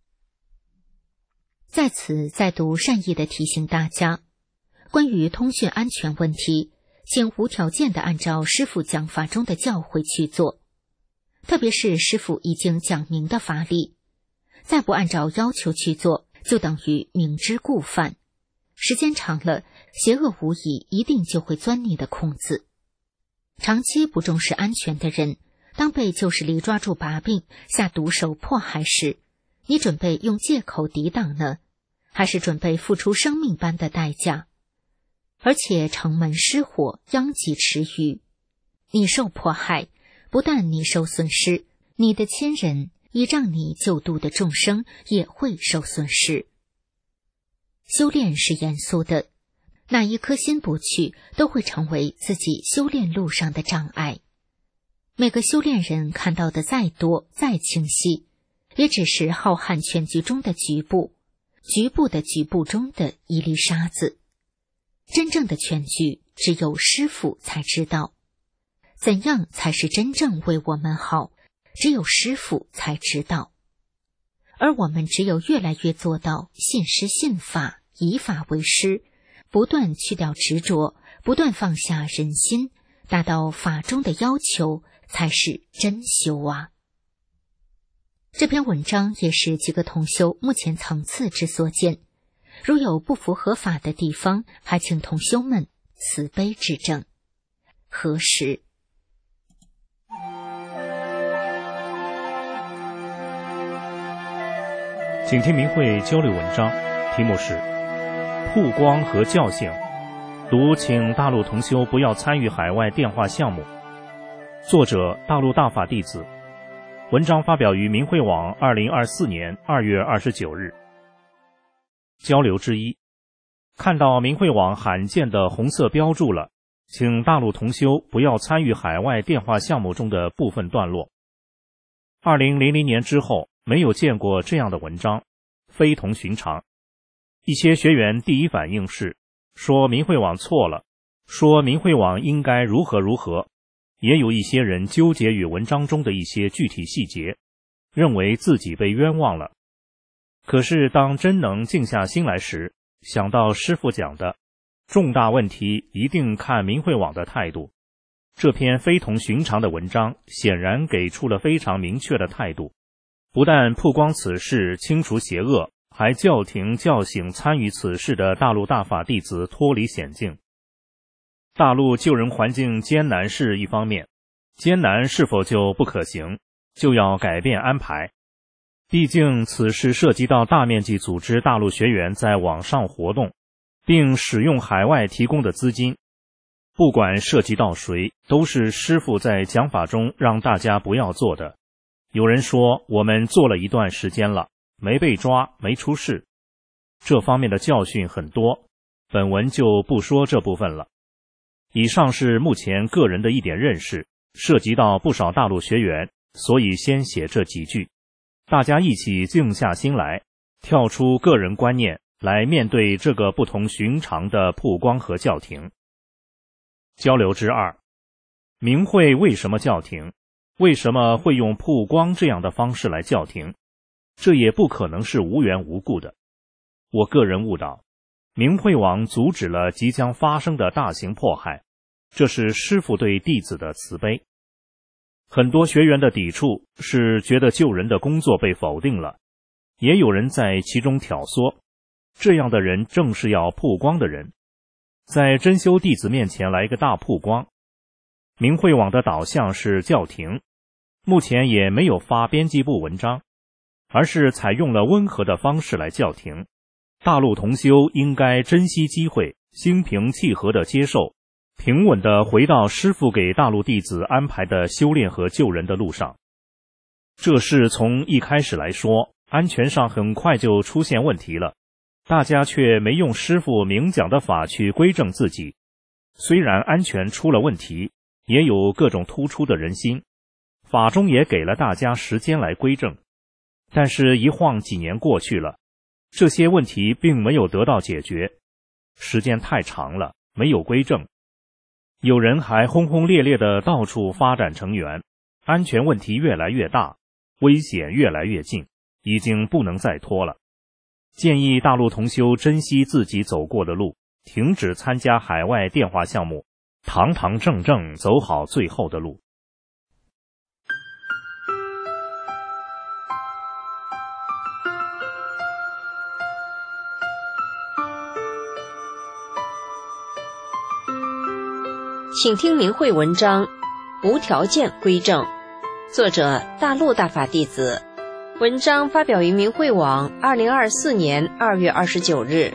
在此再度善意的提醒大家，关于通讯安全问题，请无条件的按照师父讲法中的教诲去做，特别是师父已经讲明的法理，再不按照要求去做，就等于明知故犯。 时间长了，邪恶无疑一定就会钻你的空子。长期不重视安全的人，当被旧势力抓住把柄，下毒手迫害时，你准备用借口抵挡呢，还是准备付出生命般的代价？而且城门失火，殃及池鱼，你受迫害，不但你受损失，你的亲人倚仗你救度的众生也会受损失。修炼是严肃的，哪一颗心不去，都会成为自己修炼路上的障碍。每个修炼人看到的再多再清晰，也只是浩瀚全局中的局部，局部的局部中的一粒沙子。真正的全局，只有师父才知道。怎样才是真正为我们好，只有师父才知道。而我们只有越来越做到信师信法，以法为师，不断去掉执着，不断放下人心，达到法中的要求，才是真修啊。这篇文章也是几个同修目前层次之所见，如有不符合法的地方，还请同修们慈悲指正。何时？ 请听明慧交流文章，题目是曝光和教性，读请大陆同修不要参与海外电话项目。作者大陆大法弟子，文章发表于明慧网2024年2月29日。交流之一，看到明慧网罕见的红色标注了请大陆同修不要参与海外电话项目中的部分段落。2000年之后没有见过这样的文章，非同寻常。一些学员第一反应是说明慧网错了，说明慧网应该如何如何，也有一些人纠结于文章中的一些具体细节，认为自己被冤枉了。可是当真能静下心来时，想到师父讲的重大问题一定看明慧网的态度，这篇非同寻常的文章显然给出了非常明确的态度，不但曝光此事，清除邪恶，还叫停叫醒参与此事的大陆大法弟子脱离险境。大陆救人环境艰难是一方面，艰难是否就不可行，就要改变安排。毕竟此事涉及到大面积组织大陆学员在网上活动，并使用海外提供的资金，不管涉及到谁，都是师父在讲法中让大家不要做的。有人说我们做了一段时间了，没被抓，没出事，这方面的教训很多，本文就不说这部分了。以上是目前个人的一点认识，涉及到不少大陆学员，所以先写这几句，大家一起静下心来，跳出个人观念来面对这个不同寻常的曝光和叫停。交流之二，明慧为什么叫停？为什么会用曝光这样的方式来叫停？这也不可能是无缘无故的。我个人悟到，明慧网阻止了即将发生的大型迫害，这是师父对弟子的慈悲。很多学员的抵触是觉得救人的工作被否定了，也有人在其中挑唆，这样的人正是要曝光的人，在真修弟子面前来个大曝光。明慧网的导向是叫停，目前也没有发编辑部文章，而是采用了温和的方式来叫停。大陆同修应该珍惜机会，心平气和地接受，平稳地回到师父给大陆弟子安排的修炼和救人的路上。这事从一开始来说，安全上很快就出现问题了，大家却没用师父明讲的法去规正自己。虽然安全出了问题，也有各种突出的人心，法中也给了大家时间来规正，但是一晃几年过去了，这些问题并没有得到解决，时间太长了，没有规正。有人还轰轰烈烈地到处发展成员，安全问题越来越大，危险越来越近，已经不能再拖了。建议大陆同修珍惜自己走过的路，停止参加海外电话项目，堂堂正正走好最后的路。 请听明慧文章《无条件归正》，作者大陆大法弟子，文章发表于明慧网2024年2月29日。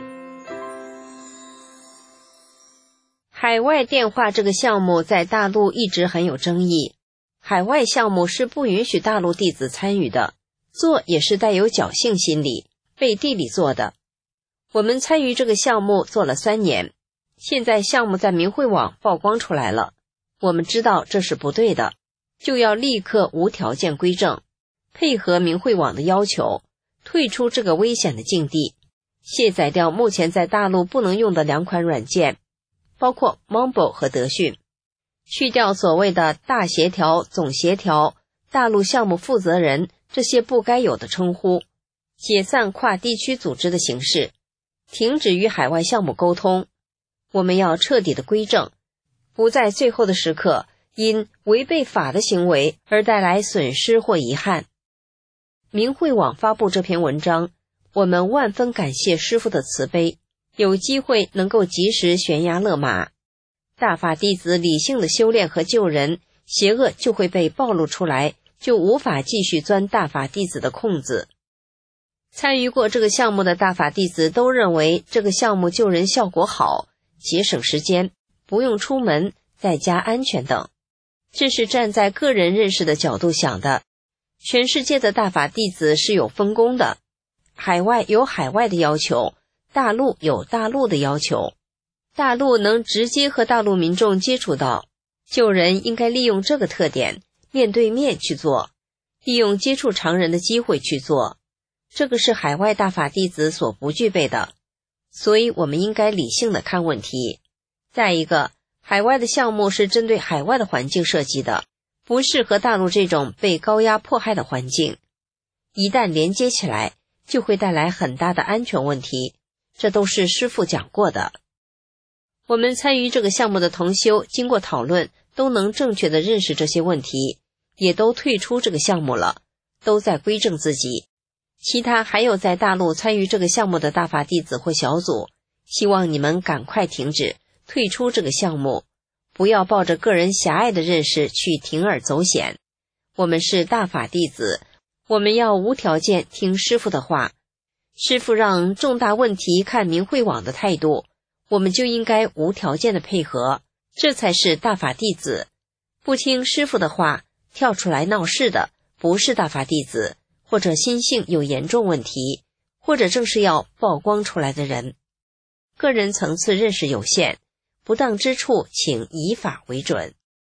海外电话这个项目在大陆一直很有争议，海外项目是不允许大陆弟子参与的，做也是带有侥幸心理，背地里做的。我们参与这个项目做了3年，现在项目在明慧网曝光出来了，我们知道这是不对的，就要立刻无条件归正，配合明慧网的要求，退出这个危险的境地，卸载掉目前在大陆不能用的2款软件，包括 Mumble 和德讯，去掉所谓的大协调、总协调、大陆项目负责人这些不该有的称呼，解散跨地区组织的形式，停止与海外项目沟通。我们要彻底的归正，不在最后的时刻因违背法的行为而带来损失或遗憾。明慧网发布这篇文章，我们万分感谢师父的慈悲，有机会能够及时悬崖勒马。大法弟子理性的修炼和救人，邪恶就会被暴露出来，就无法继续钻大法弟子的空子。参与过这个项目的大法弟子都认为这个项目救人效果好，节省时间，不用出门，在家安全等。这是站在个人认识的角度想的。全世界的大法弟子是有分工的，海外有海外的要求，大陆有大陆的要求。大陆能直接和大陆民众接触到，救人应该利用这个特点，面对面去做，利用接触常人的机会去做。这个是海外大法弟子所不具备的，所以我们应该理性的看问题。再一个，海外的项目是针对海外的环境设计的，不适合大陆这种被高压迫害的环境。一旦连接起来，就会带来很大的安全问题，这都是师父讲过的。我们参与这个项目的同修经过讨论，都能正确的认识这些问题，也都退出这个项目了，都在归正自己。其他还有在大陆参与这个项目的大法弟子或小组，希望你们赶快停止，退出这个项目，不要抱着个人狭隘的认识去铤而走险。我们是大法弟子，我们要无条件听师父的话。师父让重大问题看明慧网的态度，我们就应该无条件的配合，这才是大法弟子。不听师父的话，跳出来闹事的，不是大法弟子，或者心性有严重问题，或者正是要曝光出来的人。个人层次认识有限，不当之处请以法为准。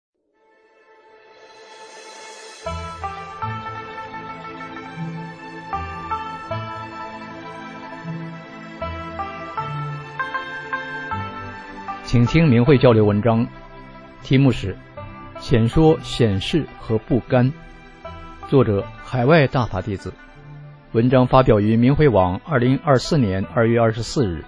请听明慧交流文章，题目是浅说显示和不甘，作者海外大法弟子，文章发表于明慧网2024年2月24日。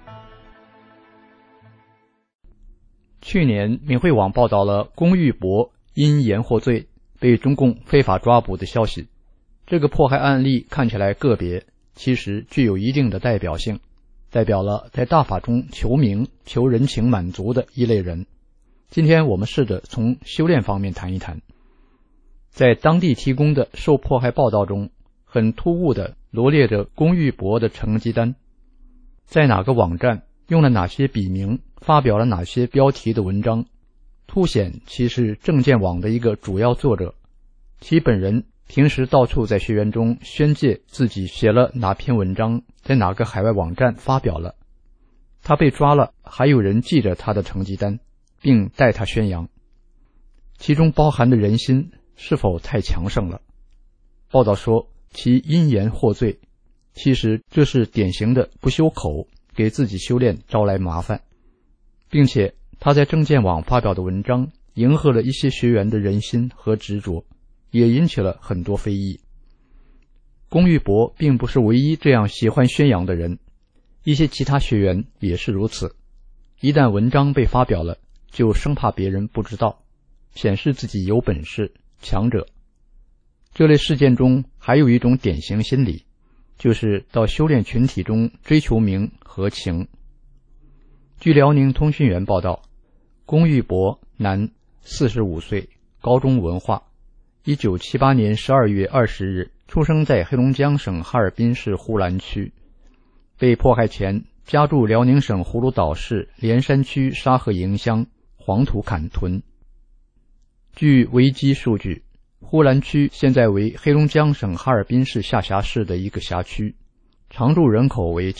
去年明慧网报道了龚玉博因言获罪被中共非法抓捕的消息，这个迫害案例看起来个别，其实具有一定的代表性，代表了在大法中求名求人情满足的一类人。今天我们试着从修炼方面谈一谈。在当地提供的受迫害报道中，很突兀地罗列着龚玉博的成绩单，在哪个网站用了哪些笔名，发表了哪些标题的文章，凸显其是证件网的一个主要作者。其本人平时到处在学员中宣介自己写了哪篇文章，在哪个海外网站发表了。他被抓了，还有人记着他的成绩单，并代他宣扬，其中包含的人心是否太强盛了？报道说其因言获罪，其实这是典型的不修口，给自己修炼招来麻烦，并且他在证件网发表的文章迎合了一些学员的人心和执着，也引起了很多非议。龚玉博并不是唯一这样喜欢宣扬的人，一些其他学员也是如此，一旦文章被发表了，就生怕别人不知道，显示自己有本事，强者。这类事件中还有一种典型心理，就是到修炼群体中追求名和情。据辽宁通讯员报道， 龚玉博，男，45岁，高中文化，1978年12月20日出生在黑龙江省哈尔滨市呼兰区，被迫害前家住辽宁省葫芦岛市连山区沙河营乡黄土坎屯。据维基数据，呼兰区现在为黑龙江省哈尔滨市下辖市的一个辖区，常住人口为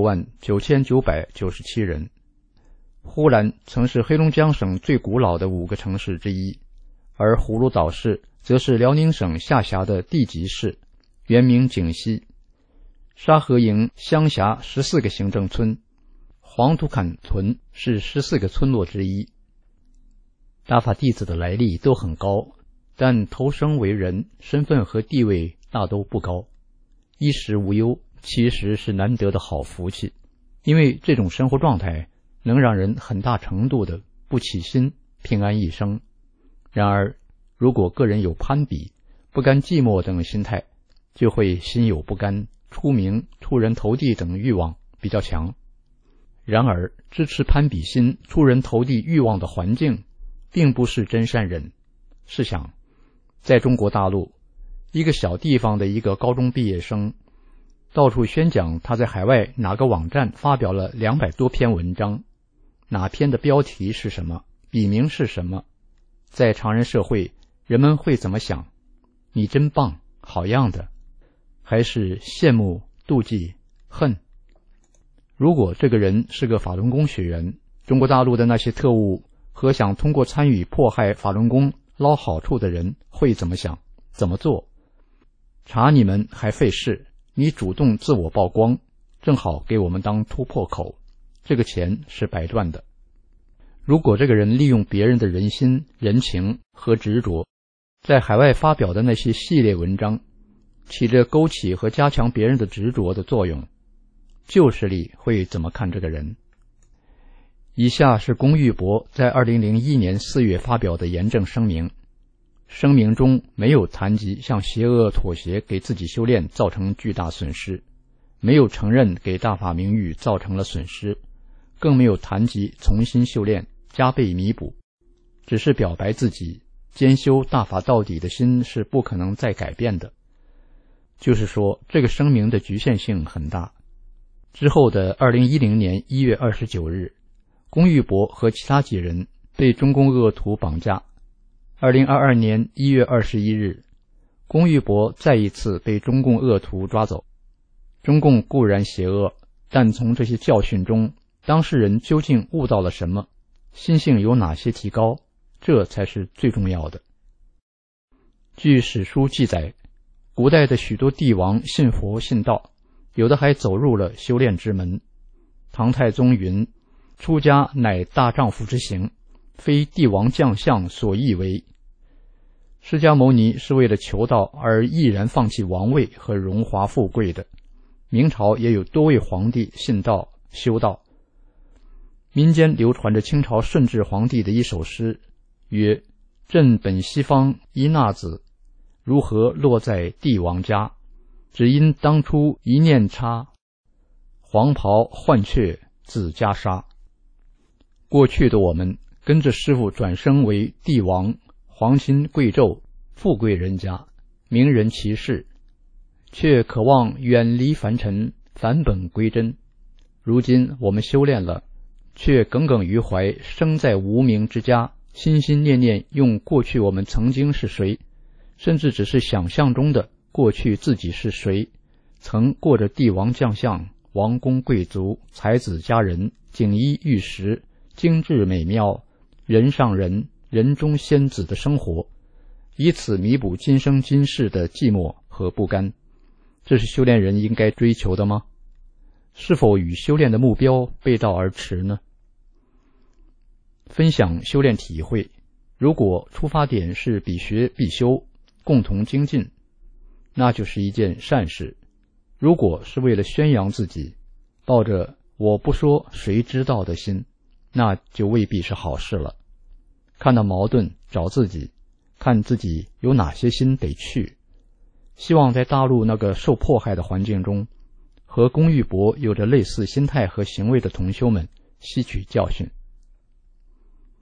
769997人。呼兰曾是黑龙江省最古老的5个城市之一，而葫芦岛市则是辽宁省下辖的地级市，原名景西。沙河营乡辖14个行政村，黄土坎屯是14个村落之一。大法弟子的来历都很高，但投生为人，身份和地位大都不高。衣食无忧其实是难得的好福气，因为这种生活状态能让人很大程度的不起心，平安一生。然而如果个人有攀比、不甘寂寞等心态，就会心有不甘、出名、出人头地等欲望比较强。然而支持攀比心、出人头地欲望的环境并不是真善人。试想，在中国大陆一个小地方的一个高中毕业生，到处宣讲他在海外哪个网站发表了200多篇文章，哪篇的标题是什么，笔名是什么，在常人社会人们会怎么想？你真棒，好样的，还是羡慕、妒忌、恨？如果这个人是个法轮功学员，中国大陆的那些特务和想通过参与迫害法轮功捞好处的人会怎么想、怎么做？查你们还费事，你主动自我曝光，正好给我们当突破口，这个钱是白赚的。如果这个人利用别人的人心、人情和执着，在海外发表的那些系列文章，起着勾起和加强别人的执着的作用，旧势力会怎么看这个人？以下是龚玉博在2001年4月发表的严正声明。声明中没有谈及向邪恶妥协给自己修炼造成巨大损失，没有承认给大法名誉造成了损失，更没有谈及重新修炼、加倍弥补，只是表白自己兼修大法到底的心是不可能再改变的。就是说，这个声明的局限性很大。之后的2010年1月29日，龚玉博和其他几人被中共恶徒绑架。2022年1月21日，龚玉博再一次被中共恶徒抓走。中共固然邪恶，但从这些教训中，当事人究竟悟到了什么，心性有哪些提高，这才是最重要的。据史书记载，古代的许多帝王信佛信道，有的还走入了修炼之门。唐太宗云：出家乃大丈夫之行，非帝王将相所易为。释迦牟尼是为了求道而毅然放弃王位和荣华富贵的。明朝也有多位皇帝信道修道。民间流传着清朝顺治皇帝的一首诗，曰：朕本西方一纳子，如何落在帝王家？只因当初一念差，黄袍换却自袈裟。过去的我们跟着师父转生为帝王、皇亲贵胄、富贵人家、名人奇士，却渴望远离凡尘，返本归真。如今我们修炼了，却耿耿于怀生在无名之家，心心念念用过去我们曾经是谁，甚至只是想象中的过去自己是谁，曾过着帝王将相、王公贵族、才子佳人、锦衣玉食、精致美妙、人上人、人中仙子的生活，以此弥补今生今世的寂寞和不甘。这是修炼人应该追求的吗？是否与修炼的目标背道而驰呢？分享修炼体会，如果出发点是比学必修，共同精进，那就是一件善事。如果是为了宣扬自己，抱着我不说谁知道的心，那就未必是好事了。看到矛盾找自己，看自己有哪些心得去。希望在大陆那个受迫害的环境中，和龚玉博有着类似心态和行为的同修们吸取教训。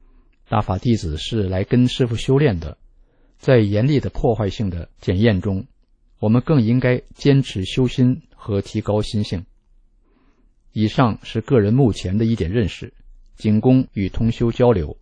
大法弟子是来跟师父修炼的，在严厉的破坏性的检验中，我们更应该坚持修心和提高心性。以上是个人目前的一点认识，仅供与同修交流。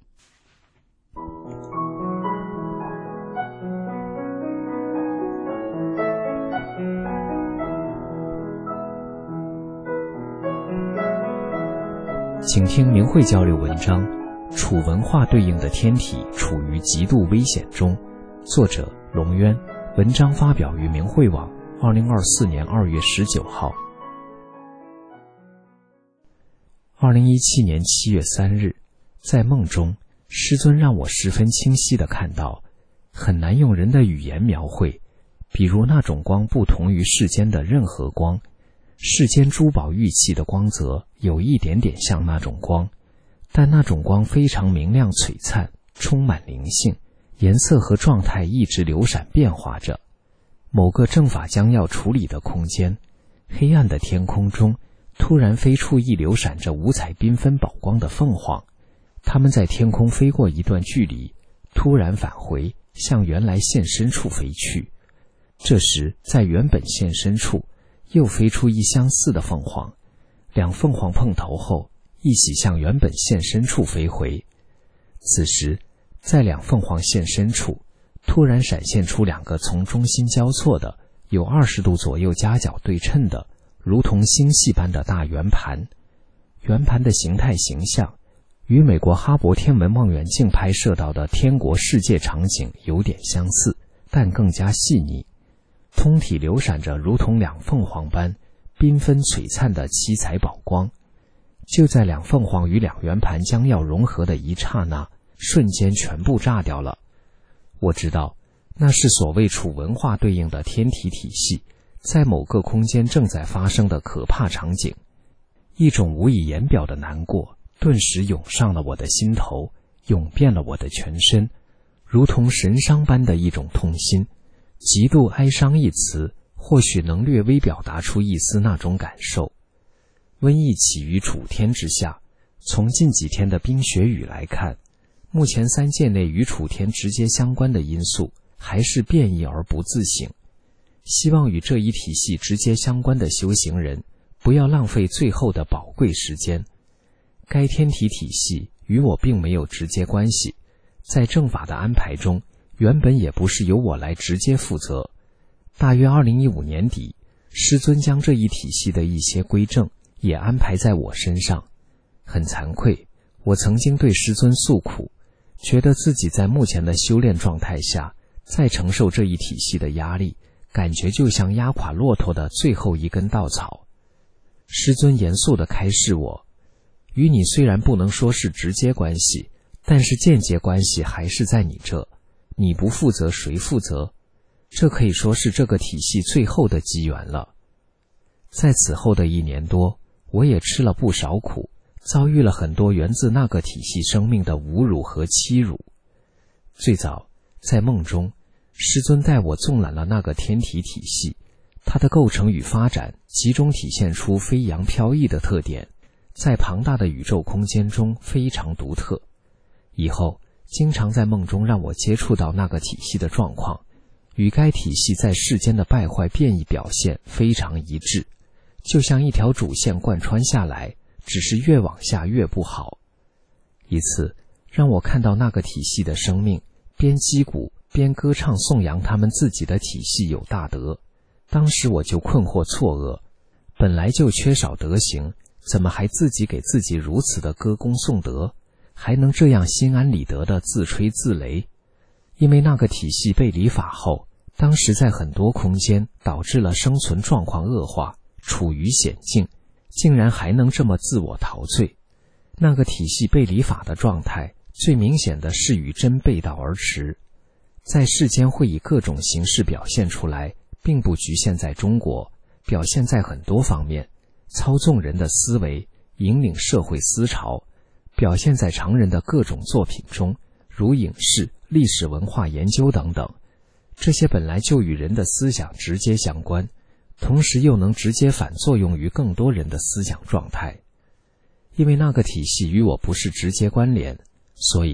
请听明慧交流文章，楚文化对应的天体处于极度危险中，作者龙渊，文章发表于明慧网2024年2月19号。2017年7月3日，在梦中，师尊让我十分清晰地看到，很难用人的语言描绘，比如那种光不同于世间的任何光，世间珠宝玉器的光泽有一点点像那种光，但那种光非常明亮璀璨，充满灵性，颜色和状态一直流闪变化着。某个正法将要处理的空间，黑暗的天空中突然飞出一流闪着五彩缤纷宝光的凤凰，它们在天空飞过一段距离，突然返回，向原来现身处飞去。这时在原本现身处又飞出一相似的凤凰，两凤凰碰头后一起向原本现身处飞回。此时在两凤凰现身处突然闪现出两个从中心交错的有20度左右夹角对称的如同星系般的大圆盘，圆盘的形态形象与美国哈勃天文望远镜拍摄到的天国世界场景有点相似，但更加细腻，通体流闪着如同两凤凰般缤纷璀璨的七彩宝光。就在两凤凰与两圆盘将要融合的一刹那，瞬间全部炸掉了。我知道那是所谓楚文化对应的天体体系在某个空间正在发生的可怕场景。一种无以言表的难过顿时涌上了我的心头，涌遍了我的全身，如同神伤般的一种痛心。极度哀伤一词或许能略微表达出一丝那种感受。瘟疫起于楚天之下，从近几天的冰雪雨来看，目前3界内与楚天直接相关的因素还是变异而不自省。希望与这一体系直接相关的修行人不要浪费最后的宝贵时间。该天体体系与我并没有直接关系，在正法的安排中原本也不是由我来直接负责。大约2015年底，师尊将这一体系的一些规正也安排在我身上。很惭愧，我曾经对师尊诉苦，觉得自己在目前的修炼状态下再承受这一体系的压力，感觉就像压垮骆驼的最后一根稻草。师尊严肃地开示我，与你虽然不能说是直接关系，但是间接关系还是在你这，你不负责谁负责？这可以说是这个体系最后的机缘了。在此后的1年多，我也吃了不少苦，遭遇了很多源自那个体系生命的侮辱和欺辱。最早在梦中，师尊带我纵览了那个天体体系，它的构成与发展集中体现出飞扬飘逸的特点，在庞大的宇宙空间中非常独特。以后经常在梦中让我接触到那个体系的状况，与该体系在世间的败坏变异表现非常一致，就像一条主线贯穿下来，只是越往下越不好。一次让我看到那个体系的生命边击鼓边歌唱颂扬他们自己的体系有大德，当时我就困惑错愕，本来就缺少德行，怎么还自己给自己如此的歌功颂德，还能这样心安理得地自吹自擂？因为那个体系被理法后，当时在很多空间导致了生存状况恶化，处于险境，竟然还能这么自我陶醉。那个体系被理法的状态最明显的是与真背道而驰，在世间会以各种形式表现出来，并不局限在中国，表现在很多方面，操纵人的思维，引领社会思潮，表现在常人的各种作品中，如影视、历史文化研究等等。这些本来就与人的思想直接相关，同时又能直接反作用于更多人的思想状态。因为那个体系与我不是直接关联，所以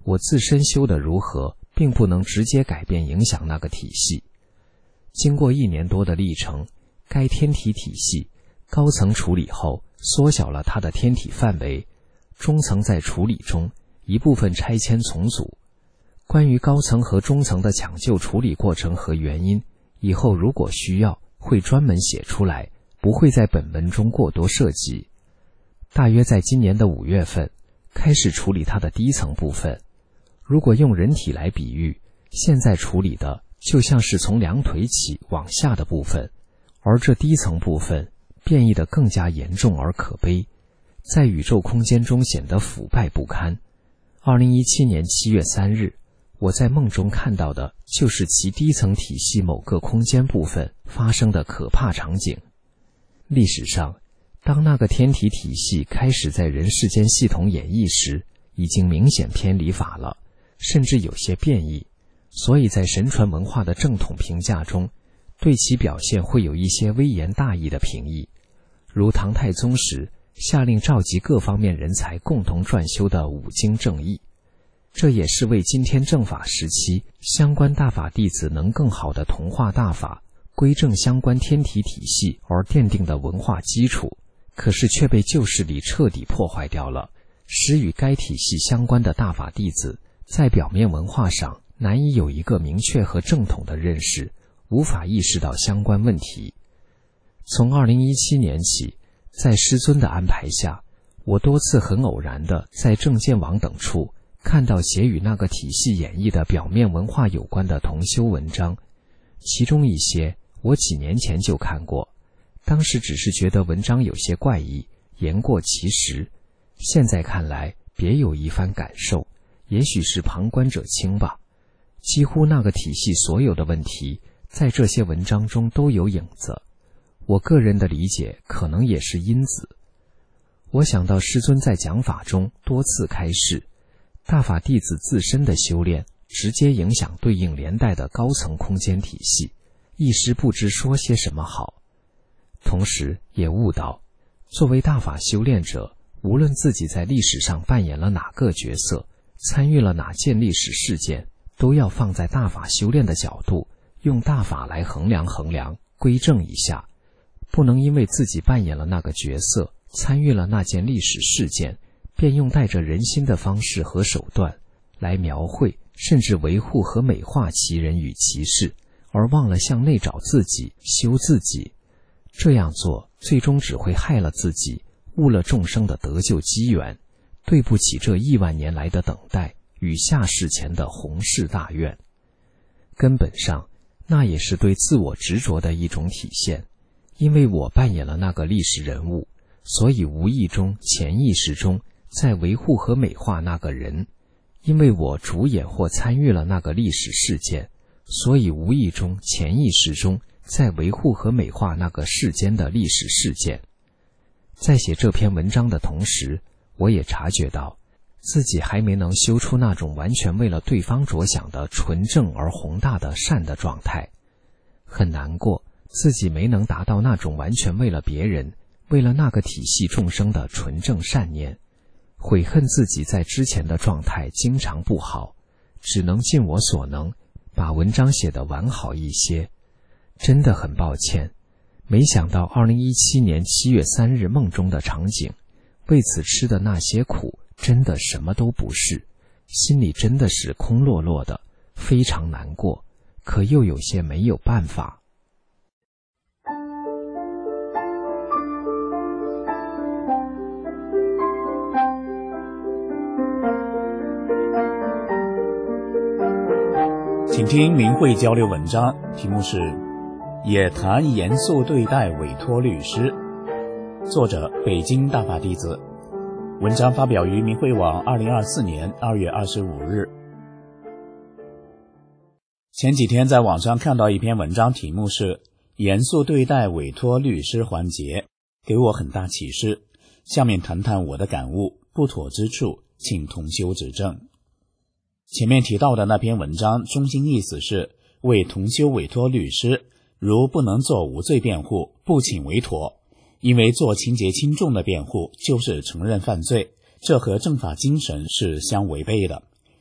我自身修得如何，并不能直接改变影响那个体系。经过1年多的历程，该天体体系高层处理后缩小了它的天体范围，中层在处理中一部分拆迁重组。关于高层和中层的抢救处理过程和原因，以后如果需要会专门写出来，不会在本文中过多涉及。大约在今年的5月份开始处理它的低层部分。如果用人体来比喻，现在处理的就像是从2腿起往下的部分，而这低层部分变异得更加严重而可悲，在宇宙空间中显得腐败不堪。2017年7月3日，我在梦中看到的就是其低层体系某个空间部分发生的可怕场景。历史上，当那个天体体系开始在人世间系统演绎时，已经明显偏离法了，甚至有些变异，所以在神传文化的正统评价中，对其表现会有一些微言大义的评议，如唐太宗时下令召集各方面人才共同撰修的五经正义。这也是为今天正法时期相关大法弟子能更好地同化大法，归正相关天体体系而奠定的文化基础，可是却被旧势力彻底破坏掉了，使与该体系相关的大法弟子在表面文化上难以有一个明确和正统的认识，无法意识到相关问题。从2017年起，在师尊的安排下，我多次很偶然地在证件网等处看到写与那个体系演绎的表面文化有关的同修文章，其中一些我几年前就看过，当时只是觉得文章有些怪异，言过其实，现在看来别有一番感受，也许是旁观者清吧。几乎那个体系所有的问题在这些文章中都有影子，我个人的理解可能也是因子。我想到师尊在讲法中多次开示，大法弟子自身的修炼直接影响对应连带的高层空间体系，一时不知说些什么好。同时也悟到，作为大法修炼者，无论自己在历史上扮演了哪个角色，参与了哪件历史事件，都要放在大法修炼的角度，用大法来衡量，归正一下，不能因为自己扮演了那个角色，参与了那件历史事件，便用带着人心的方式和手段来描绘甚至维护和美化其人与其事，而忘了向内找自己，修自己。这样做最终只会害了自己，误了众生的得救机缘，对不起这亿万年来的等待与下世前的宏誓大愿。根本上那也是对自我执着的一种体现，因为我扮演了那个历史人物，所以无意中潜意识中在维护和美化那个人，因为我主演或参与了那个历史事件，所以无意中潜意识中在维护和美化那个世间的历史事件。在写这篇文章的同时，我也察觉到自己还没能修出那种完全为了对方着想的纯正而宏大的善的状态，很难过自己没能达到那种完全为了别人，为了那个体系众生的纯正善念，悔恨自己在之前的状态经常不好，只能尽我所能把文章写得完好一些。真的很抱歉，没想到2017年7月3日梦中的场景，为此吃的那些苦真的什么都不是，心里真的是空落落的，非常难过，可又有些没有办法。 请听明慧交流文章，题目是也谈严肃对待委托律师，作者北京大法弟子，文章发表于明慧网2024年2月25日。前几天在网上看到一篇文章，题目是严肃对待委托律师环节，给我很大启示。下面谈谈我的感悟，不妥之处请同修指正。前面提到的那篇文章中心意思是为同修委托律师，如不能做无罪辩护，不请委托，因为做情节轻重的辩护就是承认犯罪，这和正法精神是相违背的。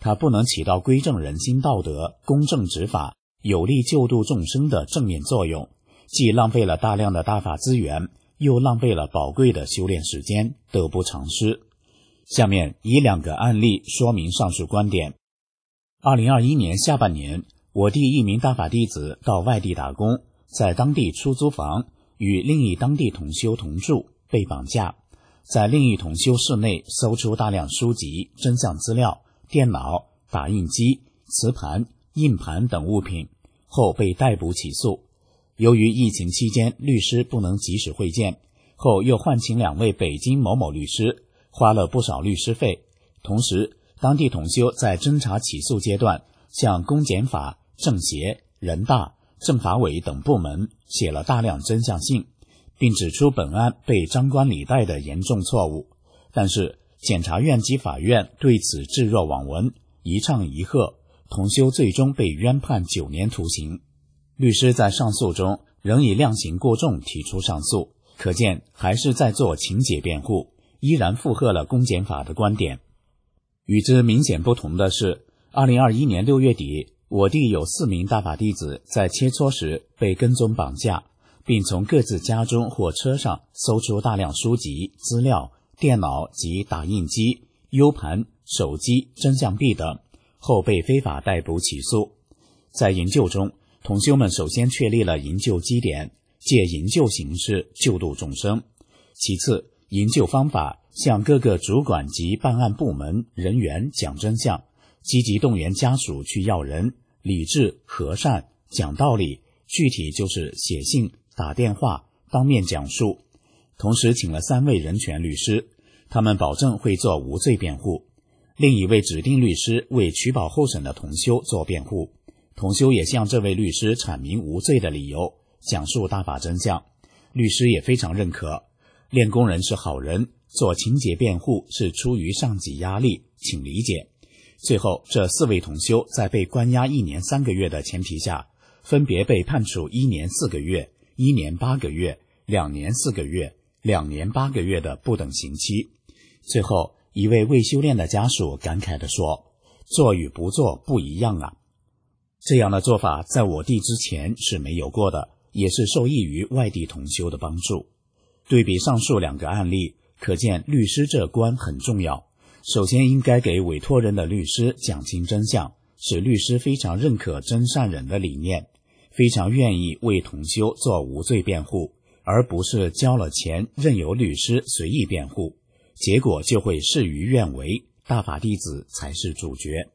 它不能起到规正人心道德、公正执法、有力救度众生的正面作用，既浪费了大量的大法资源，又浪费了宝贵的修炼时间，得不偿失。下面以2个案例说明上述观点。2021年下半年，我弟一名大法弟子到外地打工，在当地出租房与另一当地同修同住，被绑架，在另一同修室内搜出大量书籍、真相资料、电脑、打印机、磁盘、硬盘等物品，后被逮捕起诉。由于疫情期间律师不能及时会见，后又唤请2位北京某某律师，花了不少律师费。同时，当地同修在侦查起诉阶段向公检法、政协、人大、政法委等部门写了大量真相信，并指出本案被张冠李戴的严重错误。但是检察院及法院对此置若罔闻，一唱一和，同修最终被冤判9年徒刑。律师在上诉中仍以量刑过重提出上诉，可见还是在做情节辩护，依然附和了公检法的观点。与之明显不同的是，2021年6月底，我弟有4名大法弟子在切磋时被跟踪绑架，并从各自家中或车上搜出大量书籍、资料、电脑及打印机、U 盘、手机、真相币等，后被非法逮捕起诉。在营救中，同修们首先确立了营救基点，借营救形式救度众生。其次，营救方法向各个主管及办案部门人员讲真相，积极动员家属去要人，理智、和善、讲道理，具体就是写信、打电话、当面讲述。同时请了3位人权律师，他们保证会做无罪辩护。另一位指定律师为取保候审的同修做辩护，同修也向这位律师阐明无罪的理由，讲述大法真相。律师也非常认可，练功人是好人，做情节辩护是出于上级压力，请理解。最后，这4位同修在被关押1年3个月的前提下，分别被判处1年4个月、1年8个月、2年4个月、2年8个月的不等刑期。最后，一位未修炼的家属感慨地说：“做与不做不一样啊。”这样的做法在我弟之前是没有过的，也是受益于外地同修的帮助。对比上述2个案例，可见律师这关很重要。首先应该给委托人的律师讲清真相，使律师非常认可真善忍的理念，非常愿意为同修做无罪辩护，而不是交了钱任由律师随意辩护，结果就会事与愿违，大法弟子才是主角。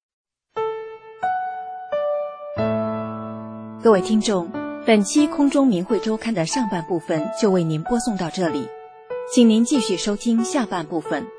各位听众，本期空中明慧周刊的上半部分就为您播送到这里，请您继续收听下半部分。